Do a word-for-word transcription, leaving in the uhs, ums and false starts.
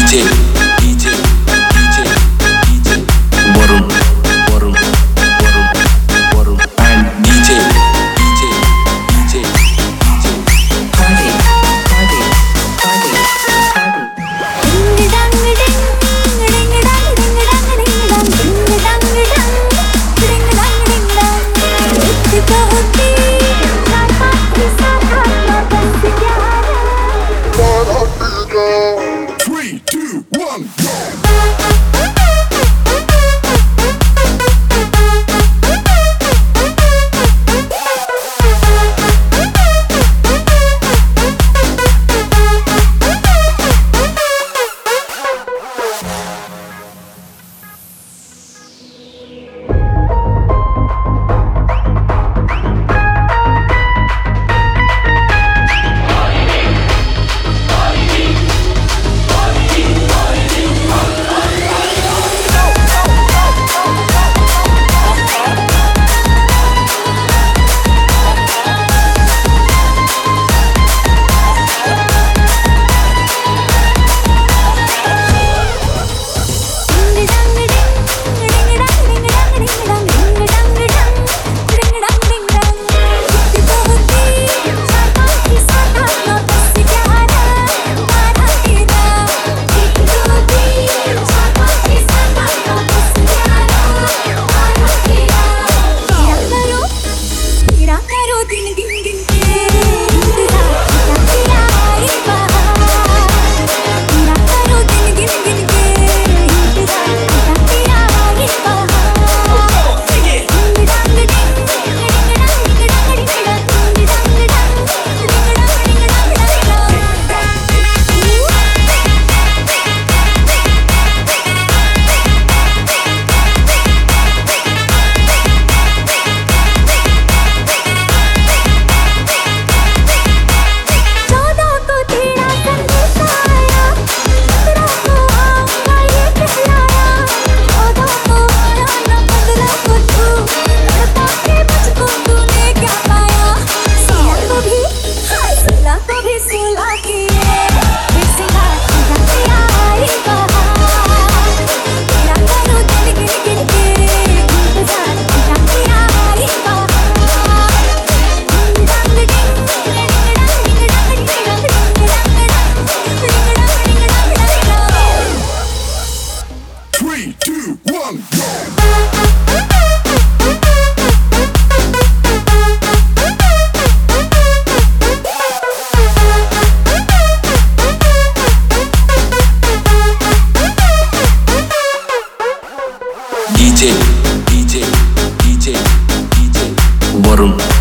D J, D J, D J, D J, Varun, Varun, Varun, Varun, and D J, D J, D J, D J, party, party, party, party. Ding dang ding, ding dang ding dang ding dang, ding dang ding, ding dang ding dang. Itko hoti, na paaki saatha na bas pyara. Three, two, one, go! Three, two, one, go! D J, D J, D J, D J, Varun.